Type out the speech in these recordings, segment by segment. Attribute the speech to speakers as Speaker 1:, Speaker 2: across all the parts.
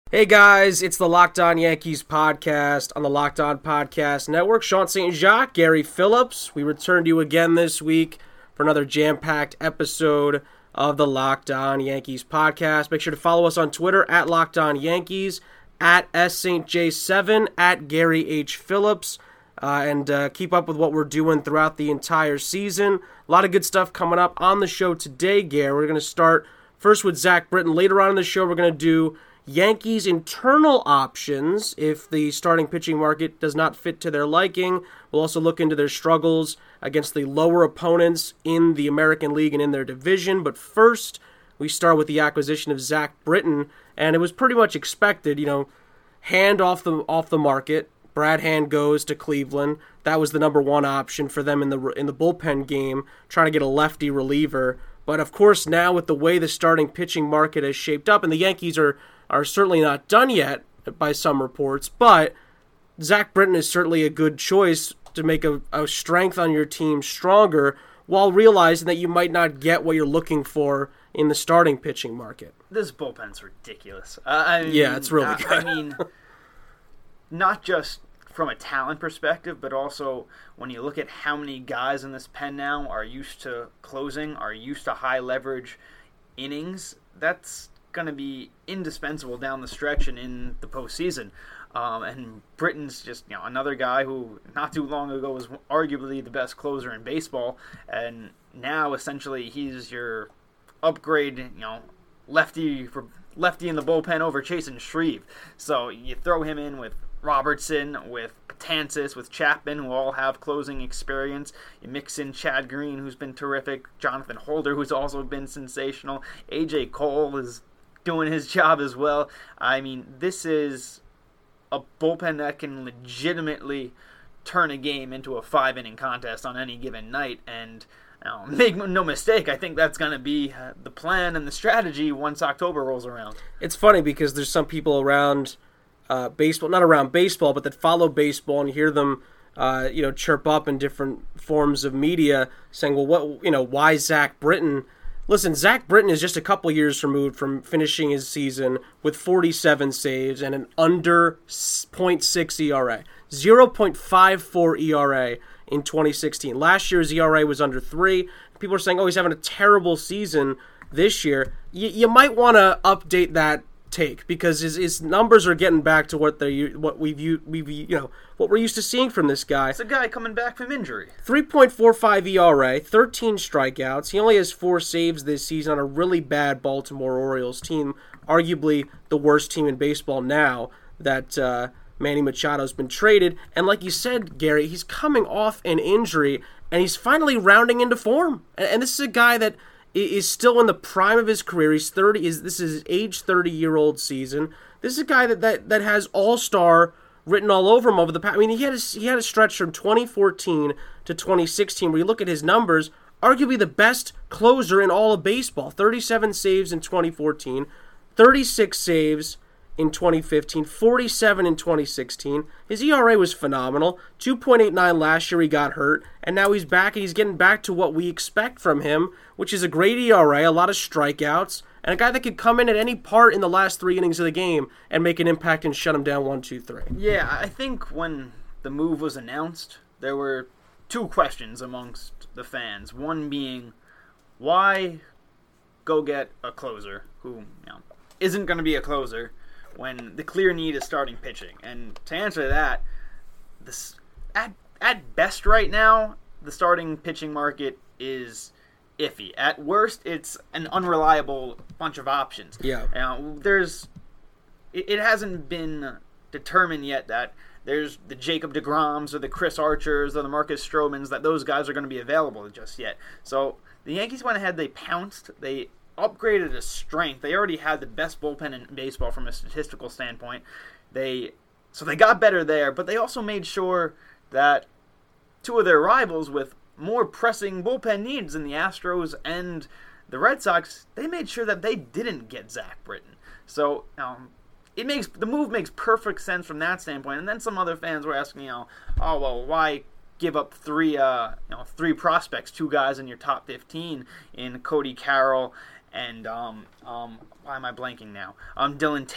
Speaker 1: Hey guys, it's the Locked On Yankees podcast on the Locked On Podcast Network. Sean St. Jacques, Gary Phillips. We return to you again this week for another jam-packed episode of the Locked On Yankees podcast. Make sure to follow us on Twitter at Locked On Yankees, at SSJ7, at Gary H. Phillips, and keep up with what we're doing throughout the entire season. A lot of good stuff coming up on the show today, Gary. We're going to start first with Zach Britton. Later on in the show, we're going to do Yankees' internal options if the starting pitching market does not fit to their liking. We'll also look into their struggles against the lower opponents in the American League and in their division. But first, we start with the acquisition of Zach Britton, and it was pretty much expected. Hand off the market. Brad Hand goes to Cleveland. That was the number one option for them in the bullpen game, trying to get a lefty reliever. But of course, now with the way the starting pitching market has shaped up, and the Yankees are certainly not done yet by some reports, but Zach Britton is certainly a good choice to make a strength on your team stronger while realizing that you might not get what you're looking for in the starting pitching market.
Speaker 2: This bullpen's ridiculous.
Speaker 1: It's really good.
Speaker 2: Not just from a talent perspective, but also when you look at how many guys in this pen now are used to closing, are used to high leverage innings, that's going to be indispensable down the stretch and in the postseason. And Britton's just another guy who not too long ago was arguably the best closer in baseball, and now essentially he's your upgrade, lefty in the bullpen over Chasen Shreve. So you throw him in with Robertson, with Betances, with Chapman, who all have closing experience. You mix in Chad Green, who's been terrific, Jonathan Holder, who's also been sensational. AJ Cole is doing his job as well. This is a bullpen that can legitimately turn a game into a 5-inning contest on any given night, and make no mistake, I think that's going to be the plan and the strategy once October rolls around.
Speaker 1: It's funny because there's some people around baseball, not around baseball, but that follow baseball, and you hear them chirp up in different forms of media saying, well, why Zach Britton? Listen, Zach Britton is just a couple years removed from finishing his season with 47 saves and an under 0.6 ERA, 0.54 ERA in 2016. Last year's ERA was under 3. People are saying, he's having a terrible season this year. You might want to update that take because his numbers are getting back to what we're used to seeing from this guy.
Speaker 2: It's a guy coming back from injury.
Speaker 1: 3.45 ERA, 13 strikeouts. He only has 4 saves this season on a really bad Baltimore Orioles team, arguably the worst team in baseball now that Manny Machado's been traded. And like you said, Gary, he's coming off an injury and he's finally rounding into form. And this is a guy that is still in the prime of his career. He's 30. This is his age 30-year-old season. This is a guy that has all-star written all over him over the past. He had a stretch from 2014 to 2016 where you look at his numbers, arguably the best closer in all of baseball. 37 saves in 2014, 36 saves in 2015, 47 in 2016. His ERA was phenomenal. 2.89 last year he got hurt, and now he's back and he's getting back to what we expect from him, which is a great ERA, a lot of strikeouts, and a guy that could come in at any part in the last 3 innings of the game and make an impact and shut him down 1-2-3.
Speaker 2: Yeah, I think when the move was announced, there were 2 questions amongst the fans. One being, why go get a closer who isn't going to be a closer when the clear need is starting pitching? And to answer that, at best right now, the starting pitching market is iffy. At worst, it's an unreliable bunch of options.
Speaker 1: Yeah.
Speaker 2: It hasn't been determined yet that there's the Jacob deGroms or the Chris Archers or the Marcus Stromans, that those guys are going to be available just yet. So the Yankees went ahead, they pounced, they upgraded a strength. They already had the best bullpen in baseball from a statistical standpoint. So they got better there, but they also made sure that 2 of their rivals with more pressing bullpen needs in the Astros and the Red Sox, they made sure that they didn't get Zach Britton. So the move makes perfect sense from that standpoint. And then some other fans were asking, why give up three prospects, 2 guys in your top 15 in Cody Carroll and why am I blanking now? Dylan Tate.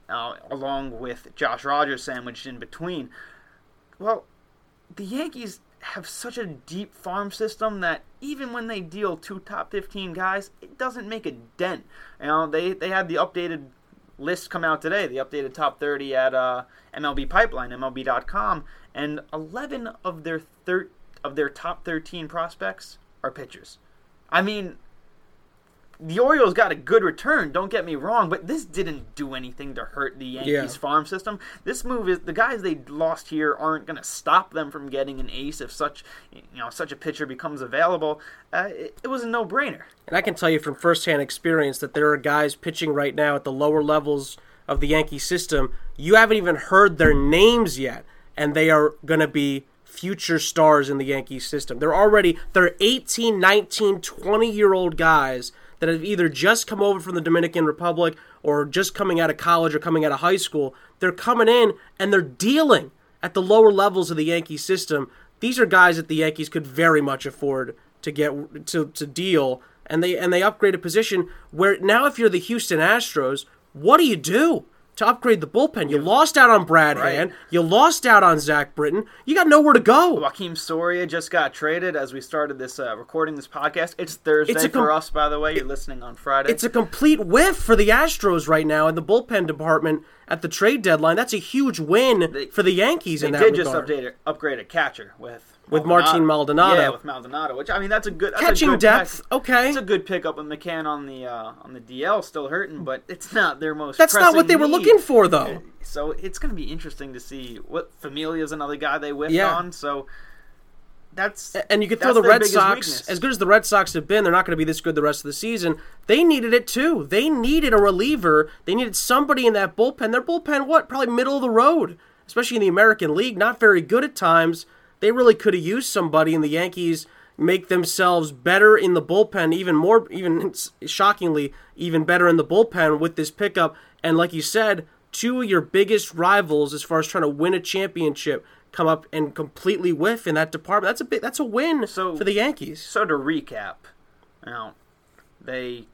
Speaker 2: along with Josh Rogers sandwiched in between. Well, the Yankees have such a deep farm system that even when they deal 2 top 15 guys, it doesn't make a dent. They had the updated list come out today, the updated top 30 at MLB Pipeline, MLB.com, and 11 of their top 13 prospects are pitchers. I mean, the Orioles got a good return, don't get me wrong, but this didn't do anything to hurt the Yankees farm system. This move is, the guys they lost here aren't going to stop them from getting an ace if such a pitcher becomes available. It was a no-brainer.
Speaker 1: And I can tell you from firsthand experience that there are guys pitching right now at the lower levels of the Yankee system. You haven't even heard their names yet, and they are going to be future stars in the Yankee system. They're 18, 19, 20-year-old guys that have either just come over from the Dominican Republic or just coming out of college or coming out of high school. They're coming in and they're dealing at the lower levels of the Yankee system. These are guys that the Yankees could very much afford to get to deal, and they upgrade a position where now if you're the Houston Astros, what do you do to upgrade the bullpen? You lost out on Brad Hand. You lost out on Zach Britton. You got nowhere to go.
Speaker 2: Joakim Soria just got traded as we started this recording this podcast. It's Thursday for us, by the way. You're listening on Friday.
Speaker 1: It's a complete whiff for the Astros right now in the bullpen department at the trade deadline. That's a huge win for the Yankees in that regard.
Speaker 2: They did just upgrade a catcher with
Speaker 1: Martin Maldonado.
Speaker 2: Yeah, with Maldonado, which, I mean, that's a good
Speaker 1: catching depth. Okay,
Speaker 2: it's a good pickup with McCann on the DL, still hurting, but it's not their most.
Speaker 1: That's not what they were looking for, though.
Speaker 2: So it's going to be interesting to see what Familia's another guy they whiffed on. So and
Speaker 1: you could throw the Red Sox. As good as the Red Sox have been, they're not going to be this good the rest of the season. They needed it too. They needed a reliever. They needed somebody in that bullpen. Their bullpen, probably middle of the road, especially in the American League. Not very good at times. They really could have used somebody, and the Yankees make themselves better in the bullpen, even shockingly, even better in the bullpen with this pickup. And like you said, 2 of your biggest rivals as far as trying to win a championship come up and completely whiff in that department. That's a win for the Yankees.
Speaker 2: So to recap, they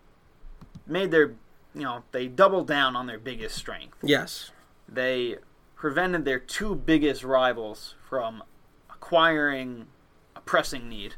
Speaker 2: made they doubled down on their biggest strength.
Speaker 1: Yes.
Speaker 2: They prevented their 2 biggest rivals from acquiring a pressing need.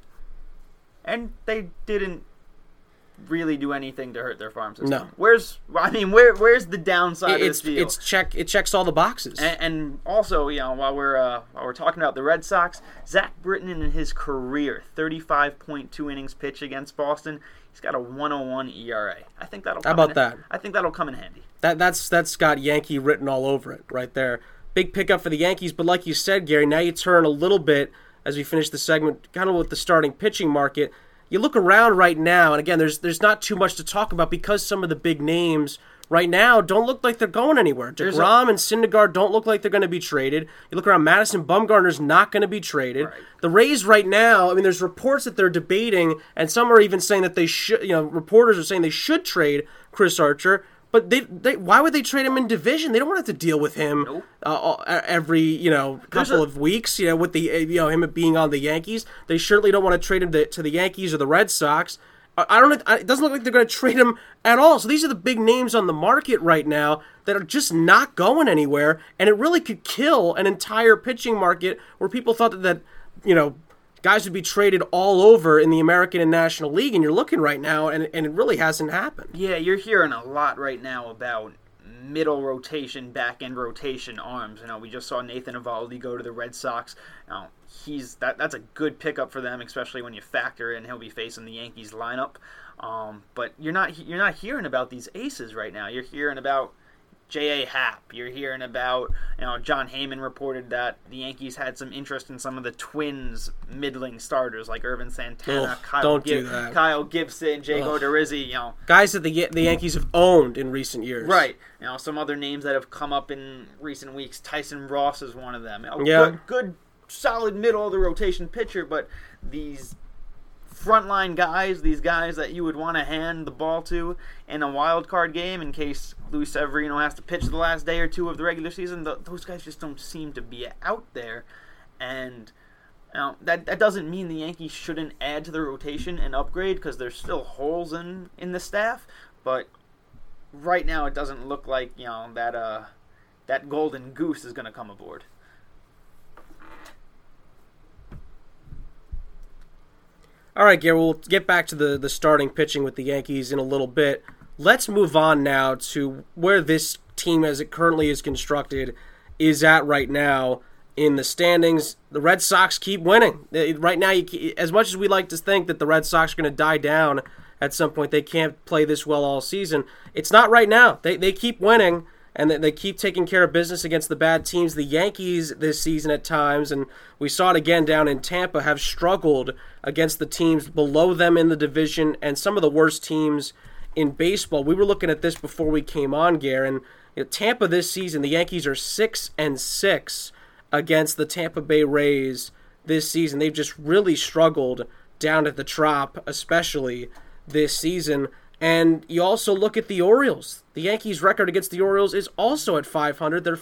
Speaker 2: And they didn't really do anything to hurt their farm system.
Speaker 1: No.
Speaker 2: Where's the downside of this deal?
Speaker 1: It checks all the boxes.
Speaker 2: And also, while we're talking about the Red Sox, Zach Britton in his career, 35.2 innings pitched against Boston. He's got a 1.01 ERA. I think that'll come I think that'll come in handy.
Speaker 1: That's got Yankee written all over it right there. Big pickup for the Yankees, but like you said, Gary, now you turn a little bit as we finish the segment, kind of with the starting pitching market. You look around right now, and again, there's not too much to talk about because some of the big names right now don't look like they're going anywhere. DeGrom and Syndergaard don't look like they're going to be traded. You look around, Madison Bumgarner's not going to be traded.
Speaker 2: Right.
Speaker 1: The Rays right now, I mean, there's reports that they're debating, and some are even saying that they should, reporters are saying they should trade Chris Archer. But they why would they trade him in division? They don't want to have to deal with him every couple of weeks. With the him being on the Yankees, they certainly don't want to trade him to the Yankees or the Red Sox. It doesn't look like they're going to trade him at all. So these are the big names on the market right now that are just not going anywhere, and it really could kill an entire pitching market where people thought that guys would be traded all over in the American and National League, and you're looking right now, and it really hasn't happened.
Speaker 2: Yeah, you're hearing a lot right now about middle rotation, back end rotation arms. We just saw Nathan Eovaldi go to the Red Sox. That's a good pickup for them, especially when you factor in he'll be facing the Yankees lineup. But you're not hearing about these aces right now. You're hearing about J.A. Happ. You're hearing about, John Heyman reported that the Yankees had some interest in some of the Twins' middling starters like Irvin Santana, Kyle Gibson, Jake Odorizzi.
Speaker 1: Guys that the Yankees have owned in recent years.
Speaker 2: Right. Some other names that have come up in recent weeks. Tyson Ross is one of them. Good, solid middle of the rotation pitcher, but these frontline guys, these guys that you would want to hand the ball to in a wild card game in case Luis Severino has to pitch the last day or two of the regular season, those guys just don't seem to be out there. And that doesn't mean the Yankees shouldn't add to the rotation and upgrade, because there's still holes in the staff, but right now it doesn't look like that golden goose is going to come aboard.
Speaker 1: All right, Gary, we'll get back to the starting pitching with the Yankees in a little bit. Let's move on now to where this team, as it currently is constructed, is at right now in the standings. The Red Sox keep winning. Right now, as much as we like to think that the Red Sox are going to die down at some point, they can't play this well all season. It's not right now. They keep winning, and they keep taking care of business against the bad teams. The Yankees this season at times, and we saw it again down in Tampa, have struggled against the teams below them in the division and some of the worst teams in baseball. We were looking at this before we came on, Garen. Tampa this season, the Yankees are 6-6 against the Tampa Bay Rays this season. They've just really struggled down at the Trop, especially this season. And you also look at the Orioles. The Yankees' record against the Orioles is also at .500. They're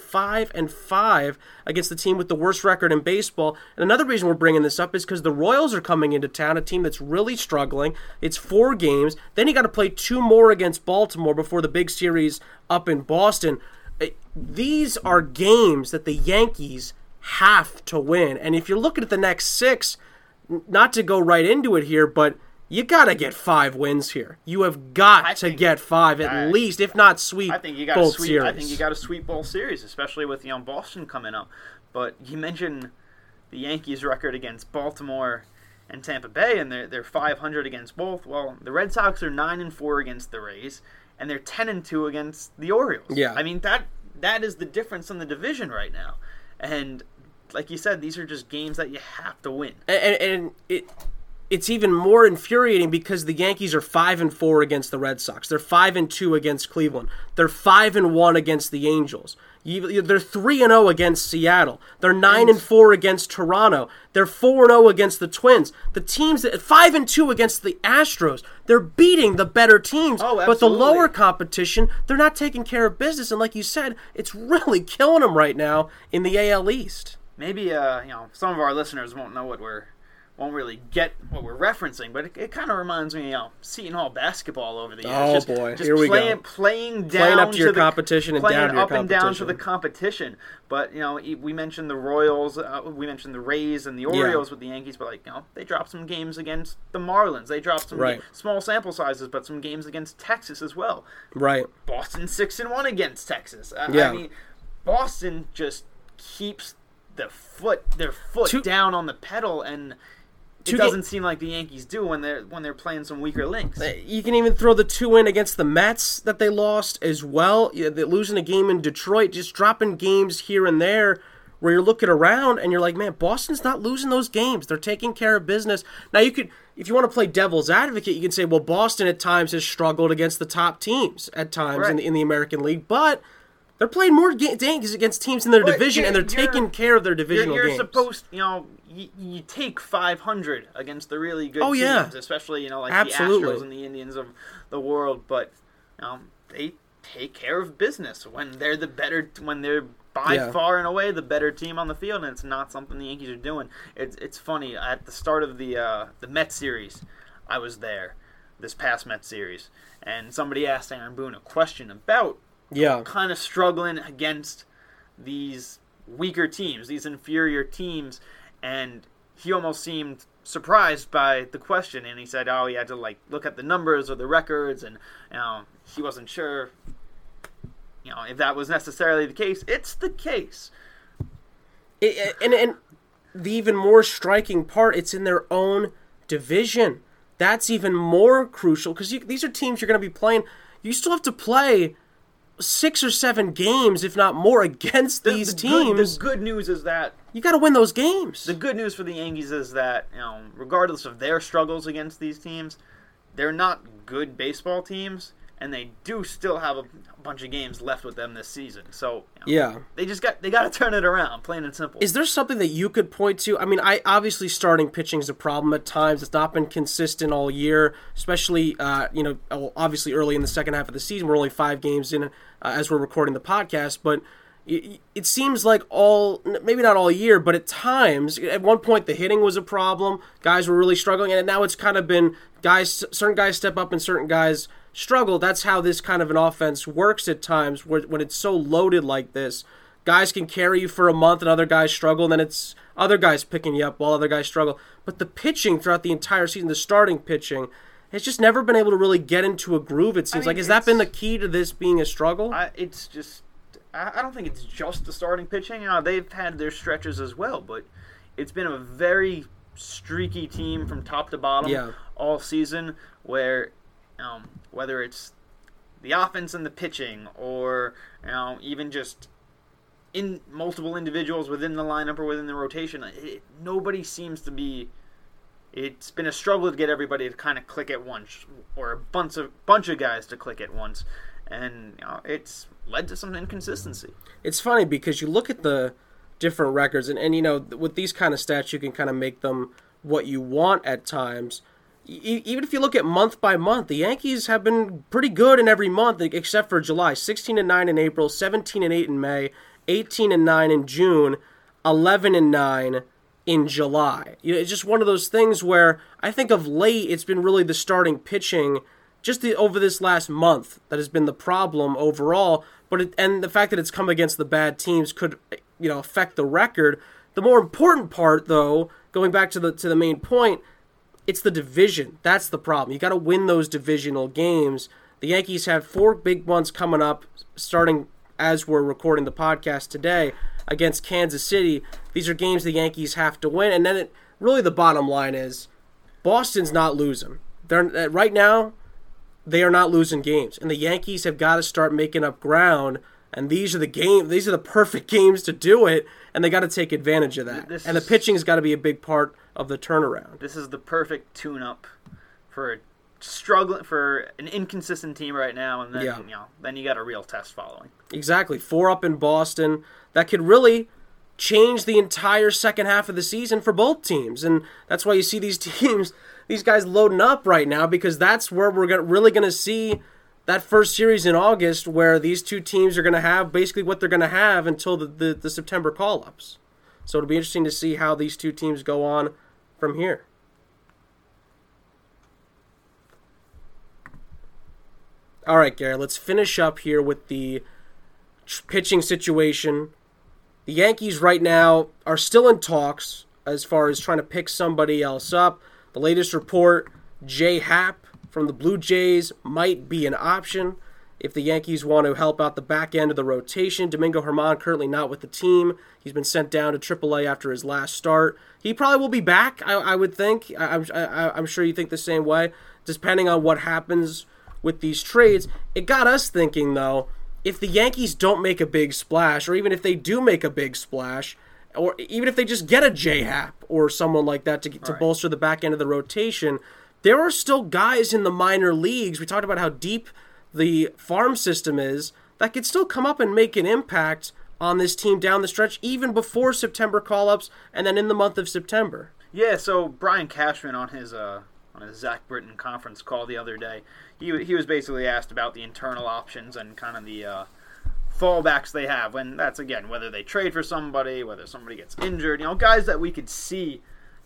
Speaker 1: 5-5 against the team with the worst record in baseball. And another reason we're bringing this up is because the Royals are coming into town, a team that's really struggling. It's 4 games. Then you got to play 2 more against Baltimore before the big series up in Boston. These are games that the Yankees have to win. And if you're looking at the next 6, not to go right into it here, but you got to get 5 wins here. You have got to get 5 at least, if not sweep both series.
Speaker 2: I think you got to sweep both series, especially with Boston coming up. But you mentioned the Yankees' record against Baltimore and Tampa Bay, and they're 500 against both. Well, the Red Sox are 9-4 against the Rays, and they're 10-2 against the Orioles.
Speaker 1: Yeah,
Speaker 2: I mean that is the difference in the division right now. And like you said, these are just games that you have to win.
Speaker 1: And it's even more infuriating because the Yankees are 5-4 against the Red Sox. They're 5-2 against Cleveland. They're 5-1 against the Angels. They're 3-0 against Seattle. They're 9-4 against Toronto. They're 4-0 against the Twins. The teams that 5-2 against the Astros. They're beating the better teams.
Speaker 2: Oh,
Speaker 1: but the lower competition, they're not taking care of business. And like you said, it's really killing them right now in the AL East.
Speaker 2: Maybe some of our listeners won't really get what we're referencing, but it kind of reminds me of Seton Hall basketball over the years.
Speaker 1: Here we go.
Speaker 2: Playing
Speaker 1: up to your competition and down to your competition.
Speaker 2: Playing up and down to the competition. But, we mentioned the Royals, we mentioned the Rays and the Orioles with the Yankees, but, they dropped some games against the Marlins. They dropped some small sample sizes, but some games against Texas as well.
Speaker 1: Right.
Speaker 2: Boston 6-1 against Texas. I mean, Boston just keeps their foot down on the pedal, and it doesn't seem like the Yankees do when they're playing some weaker links.
Speaker 1: You can even throw the 2 in against the Mets that they lost as well. They're losing a game in Detroit, just dropping games here and there where you're looking around and you're like, man, Boston's not losing those games. They're taking care of business. Now, if you want to play devil's advocate, you can say, well, Boston at times has struggled against the top teams at times in the American League, but they're playing more games against teams in their division, and they're taking care of their divisional games.
Speaker 2: You're supposed, you take 500 against the really good teams, especially, like
Speaker 1: Absolutely.
Speaker 2: the Astros and the Indians of the world, but, they take care of business when they're by far and away the better team on the field, and it's not something the Yankees are doing. It's funny, at the start of the Mets series, I was there, this past Mets series, and somebody asked Aaron Boone a question about kind of struggling against these weaker teams, these inferior teams, and he almost seemed surprised by the question, and he said, he had to look at the numbers or the records, and he wasn't sure if that was necessarily the case. It's the case.
Speaker 1: And the even more striking part, it's in their own division. That's even more crucial, because these are teams you're going to be playing. You still have to play 6 or 7 games, if not more, against these teams.
Speaker 2: The good news is that
Speaker 1: you got to win those games.
Speaker 2: The good news for the Yankees is that, regardless of their struggles against these teams, they're not good baseball teams, and they do still have a bunch of games left with them this season. So they got to turn it around, plain and simple.
Speaker 1: Is there something that you could point to? I mean, obviously starting pitching is a problem at times. It's not been consistent all year, especially obviously early in the second half of the season. We're only 5 games in as we're recording the podcast, but it seems like maybe not all year, but at times, at one point the hitting was a problem. Guys were really struggling, and now it's kind of been certain guys step up and certain guys struggle. That's how this kind of an offense works at times, when it's so loaded like this. Guys can carry you for a month and other guys struggle, and then it's other guys picking you up while other guys struggle. But the pitching throughout the entire season, the starting pitching, has just never been able to really get into a groove, it seems like. Has that been the key to this being a struggle?
Speaker 2: I don't think it's just the starting pitching. They've had their stretches as well, but it's been a very streaky team from top to bottom all season, where whether it's the offense and the pitching, or even just in multiple individuals within the lineup or within the rotation, nobody seems to be. It's been a struggle to get everybody to kind of click at once, or a bunch of guys to click at once, and it's led to some inconsistency.
Speaker 1: It's funny because you look at the different records, and with these kind of stats, you can kind of make them what you want at times. Even if you look at month by month, the Yankees have been pretty good in every month except for July. 16-9 in April, 17-8 in May, 18-9 in June, 11-9 in July. It's just one of those things where I think of late it's been really the starting pitching just over this last month that has been the problem overall. And the fact that it's come against the bad teams could affect the record. The more important part, though, going back to the main point, it's the division. That's the problem. You got to win those divisional games. The Yankees have 4 big ones coming up, starting as we're recording the podcast today, against Kansas City. These are games the Yankees have to win. And then really the bottom line is Boston's not losing. Right now, they are not losing games. And the Yankees have got to start making up ground. And these are the perfect games to do it. And they got to take advantage of that. The pitching has got to be a big part of the turnaround.
Speaker 2: This is the perfect tune-up for an inconsistent team right now, and then then you got a real test following.
Speaker 1: Exactly. 4 up in Boston. That could really change the entire second half of the season for both teams. And that's why you see these guys loading up right now, because that's where we're really going to see that first series in August, where these two teams are going to have basically what they're going to have until the September call-ups. So it'll be interesting to see how these two teams go on from here. All right, Gary, let's finish up here with the pitching situation. The Yankees right now are still in talks as far as trying to pick somebody else up. The latest report, Jay Happ from the Blue Jays might be an option if the Yankees want to help out the back end of the rotation. Domingo Germán currently not with the team. He's been sent down to AAA after his last start. He probably will be back, I would think. I'm sure you think the same way, depending on what happens with these trades. It got us thinking, though, if the Yankees don't make a big splash, or even if they do make a big splash, or even if they just get a Jay Happ or someone like that to bolster the back end of the rotation, there are still guys in the minor leagues. We talked about how deep the farm system is, that could still come up and make an impact on this team down the stretch, even before September call-ups and then in the month of September.
Speaker 2: Yeah, so Brian Cashman on his Zach Britton conference call the other day, he was basically asked about the internal options and kind of the fallbacks they have, when that's, again, whether they trade for somebody, whether somebody gets injured, guys that we could see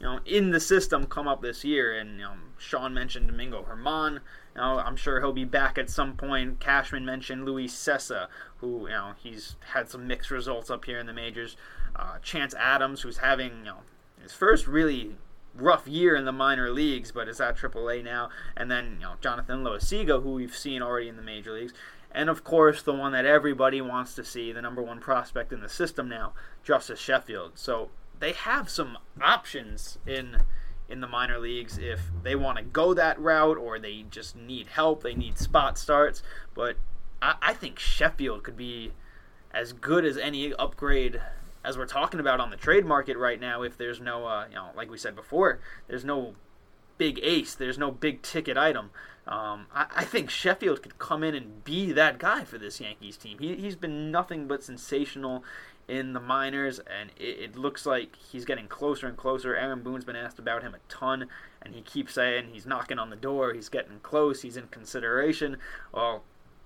Speaker 2: in the system come up this year. And Sean mentioned Domingo Germán. I'm sure he'll be back at some point. Cashman mentioned Luis Cessa, who he's had some mixed results up here in the majors. Chance Adams, who's having his first really rough year in the minor leagues, but is at AAA now. And then Jonathan Loaiziga, who we've seen already in the major leagues. And of course, the one that everybody wants to see, the number one prospect in the system now, Justice Sheffield. So they have some options in the minor leagues if they want to go that route, or they just need help, they need spot starts. But I think Sheffield could be as good as any upgrade as we're talking about on the trade market right now, if there's no, like we said before, there's no big ace, there's no big ticket item. I think Sheffield could come in and be that guy for this Yankees team. He's been nothing but sensational in the minors, and it looks like he's getting closer and closer. Aaron Boone's been asked about him a ton, and he keeps saying he's knocking on the door, he's getting close, he's in consideration. Well,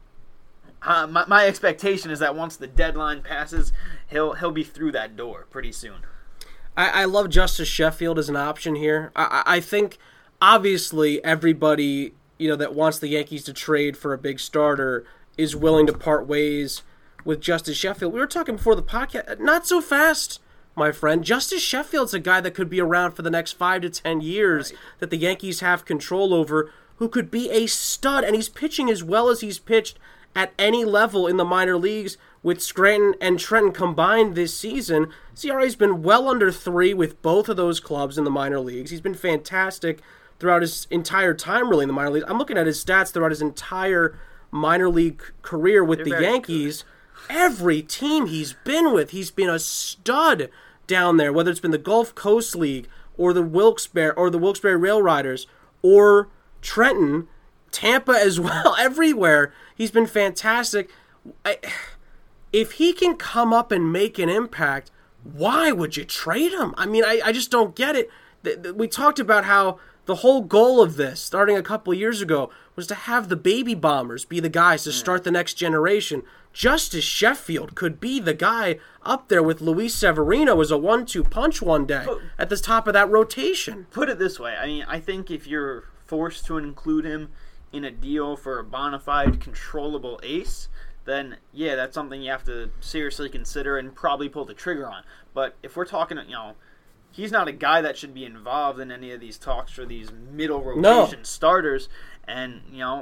Speaker 2: my expectation is that once the deadline passes, he'll be through that door pretty soon.
Speaker 1: I love Justice Sheffield as an option here. I think obviously everybody that wants the Yankees to trade for a big starter is willing to part ways with Justice Sheffield. We were talking before the podcast, not so fast, my friend. Justice Sheffield's a guy that could be around for the next 5 to 10 years that the Yankees have control over, who could be a stud, and he's pitching as well as he's pitched at any level in the minor leagues with Scranton and Trenton combined this season. CRA's been well under 3 with both of those clubs in the minor leagues. He's been fantastic throughout his entire time, really, in the minor leagues. I'm looking at his stats throughout his entire minor league career with the Yankees. Good. Every team he's been with, he's been a stud down there, whether it's been the Gulf Coast League or the Wilkes-Barre Rail Riders or Trenton, Tampa as well. Everywhere he's been fantastic. If he can come up and make an impact, why would you trade him? I mean, I just don't get it. We talked about how the whole goal of this, starting a couple years ago, was to have the baby bombers be the guys to start the next generation. Justice Sheffield could be the guy up there with Luis Severino as a 1-2 punch one day at the top of that rotation.
Speaker 2: Put it this way. I mean, I think if you're forced to include him in a deal for a bona fide controllable ace, then yeah, that's something you have to seriously consider and probably pull the trigger on. But if we're talking, he's not a guy that should be involved in any of these talks for these middle rotation starters. And,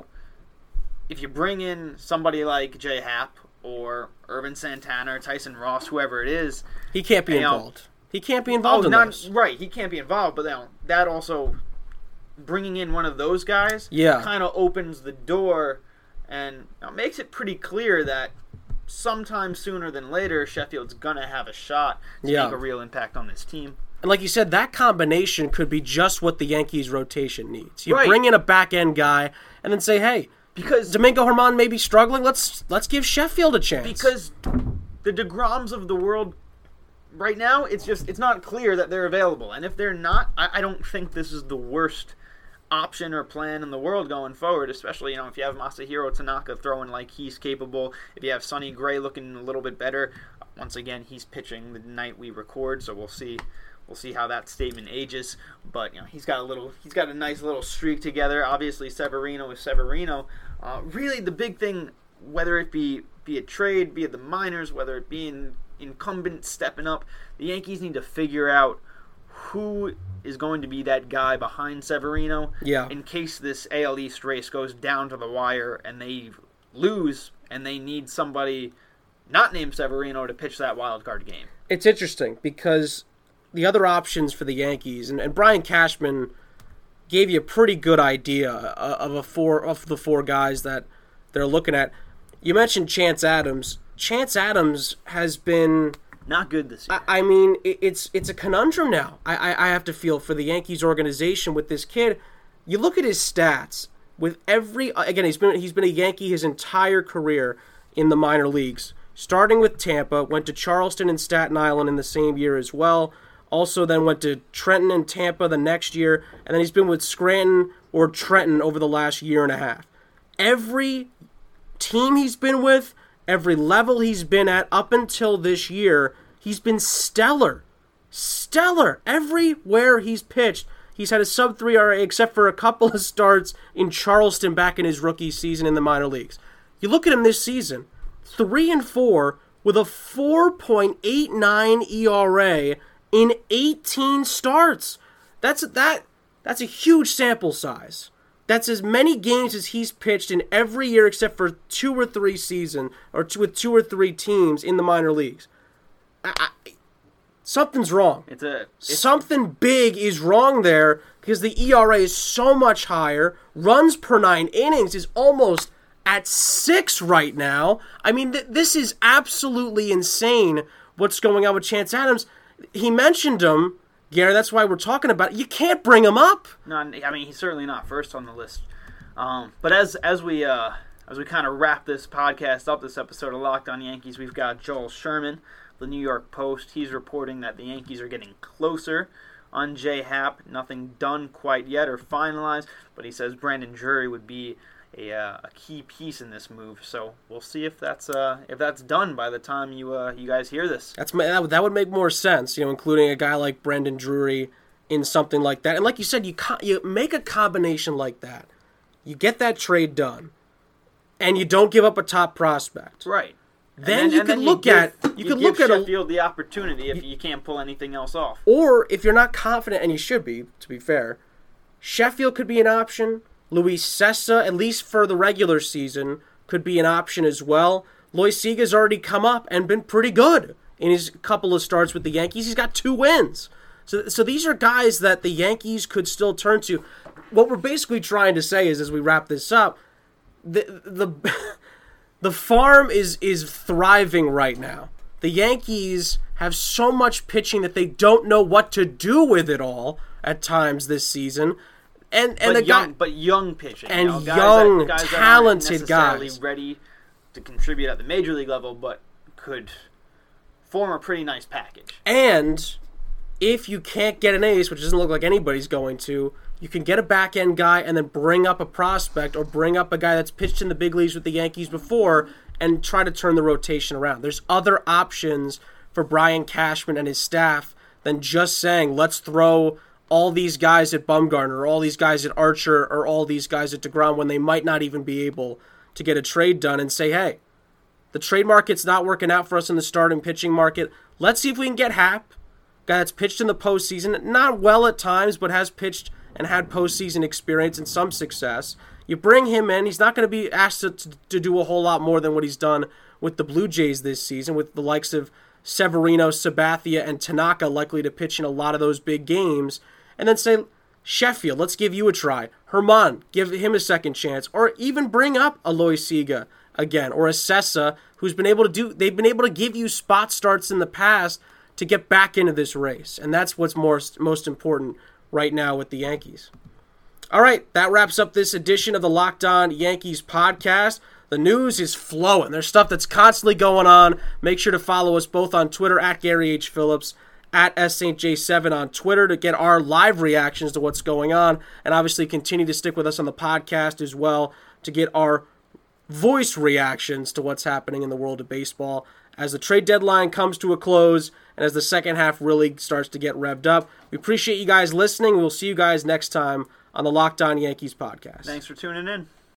Speaker 2: if you bring in somebody like J. Happ or Irvin Santana or Tyson Ross, whoever it is,
Speaker 1: he can't be involved. He can't be involved in this.
Speaker 2: Right, he can't be involved, but that also, bringing in one of those guys kind of opens the door and makes it pretty clear that sometime sooner than later, Sheffield's going to have a shot to make a real impact on this team.
Speaker 1: And like you said, that combination could be just what the Yankees' rotation needs. You bring in a back-end guy and then say, hey, because Domingo Germán may be struggling, let's give Sheffield a chance.
Speaker 2: Because the DeGroms of the world right now, it's not clear that they're available. And if they're not, I don't think this is the worst option or plan in the world going forward, especially if you have Masahiro Tanaka throwing like he's capable, if you have Sonny Gray looking a little bit better. Once again, he's pitching the night we record, so we'll see how that statement ages. But he's got a nice little streak together. Obviously, Severino is Severino. Really, the big thing, whether it be a trade, be it the minors, whether it be an incumbent stepping up, the Yankees need to figure out who is going to be that guy behind Severino in case this AL East race goes down to the wire and they lose and they need somebody not named Severino to pitch that wild card game.
Speaker 1: It's interesting because the other options for the Yankees, and Brian Cashman gave you a pretty good idea of the four guys that they're looking at. You mentioned Chance Adams. Chance Adams has been
Speaker 2: not good this year.
Speaker 1: I mean, it's a conundrum now. I have to feel for the Yankees organization with this kid. You look at his stats with he's been a Yankee his entire career in the minor leagues. Starting with Tampa, went to Charleston and Staten Island in the same year as well. Also then went to Trenton and Tampa the next year, and then he's been with Scranton or Trenton over the last year and a half. Every team he's been with, every level he's been at up until this year, he's been stellar. Stellar. Everywhere he's pitched, he's had a sub-3 ERA except for a couple of starts in Charleston back in his rookie season in the minor leagues. You look at him this season, 3-4 with a 4.89 ERA in 18 starts. That's a huge sample size. That's as many games as he's pitched in every year except for 2 or 3 seasons, or with 2 or 3 teams in the minor leagues. Something's wrong. Something big is wrong there because the ERA is so much higher. Runs per 9 innings is almost at 6 right now. I mean, this is absolutely insane what's going on with Chance Adams. He mentioned him, Gary, that's why we're talking about it. You can't bring him up.
Speaker 2: No, I mean, he's certainly not first on the list. But as we kind of wrap this podcast up, this episode of Locked On Yankees, we've got Joel Sherman, the New York Post. He's reporting that the Yankees are getting closer on J. Happ. Nothing done quite yet or finalized, but he says Brandon Drury would be a key piece in this move. So we'll see if that's done by the time you guys hear this.
Speaker 1: That would make more sense, including a guy like Brandon Drury in something like that. And like you said, you make a combination like that, you get that trade done, and you don't give up a top prospect.
Speaker 2: Right.
Speaker 1: Then you could look at
Speaker 2: Sheffield the opportunity if you can't pull anything else off.
Speaker 1: Or if you're not confident, and you should be, to be fair, Sheffield could be an option. Luis Cessa, at least for the regular season, could be an option as well. Loisaga's already come up and been pretty good in his couple of starts with the Yankees. He's got 2 wins. So these are guys that the Yankees could still turn to. What we're basically trying to say is, as we wrap this up, the farm is thriving right now. The Yankees have so much pitching that they don't know what to do with it all at times this season. But
Speaker 2: young pitching.
Speaker 1: And
Speaker 2: guys
Speaker 1: talented
Speaker 2: that aren't
Speaker 1: guys.
Speaker 2: necessarily ready to contribute at the major league level, but could form a pretty nice package.
Speaker 1: And if you can't get an ace, which doesn't look like anybody's going to, you can get a back-end guy and then bring up a prospect or bring up a guy that's pitched in the big leagues with the Yankees before and try to turn the rotation around. There's other options for Brian Cashman and his staff than just saying, let's throw all these guys at Bumgarner or all these guys at Archer or all these guys at DeGrom when they might not even be able to get a trade done and say, hey, the trade market's not working out for us in the starting pitching market. Let's see if we can get Happ, guy that's pitched in the postseason, not well at times, but has pitched and had postseason experience and some success. You bring him in. He's not going to be asked to do a whole lot more than what he's done with the Blue Jays this season, with the likes of Severino, Sabathia, and Tanaka likely to pitch in a lot of those big games. And then say, Sheffield, let's give you a try. Herman, give him a second chance. Or even bring up a Loisaga again, or a Cessa, who's been able to do, they've been able to give you spot starts in the past to get back into this race. And that's what's most important right now with the Yankees. All right, that wraps up this edition of the Locked On Yankees podcast. The news is flowing. There's stuff that's constantly going on. Make sure to follow us both on Twitter at Gary H. Phillips, at SSJ7 on Twitter to get our live reactions to what's going on, and obviously continue to stick with us on the podcast as well to get our voice reactions to what's happening in the world of baseball as the trade deadline comes to a close and as the second half really starts to get revved up. We appreciate you guys listening. We'll see you guys next time on the Locked On Yankees podcast.
Speaker 2: Thanks for tuning in.